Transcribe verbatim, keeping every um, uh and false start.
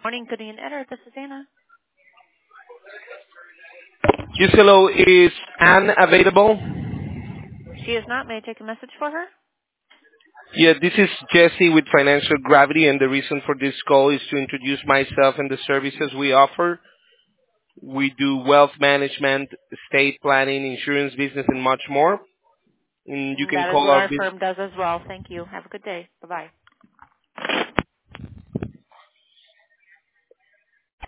Morning, good evening, Eder. This is Anna. Yes, hello. Is Anne available? She is not. May I take a message for her? Yeah, this is Jesse with Financial Gravity, and the reason for this call is to introduce myself and the services we offer. We do wealth management, estate planning, insurance business, and much more. And you Mm, can That is call what our our business. firm does as well. Thank you. Have a good day. Bye-bye.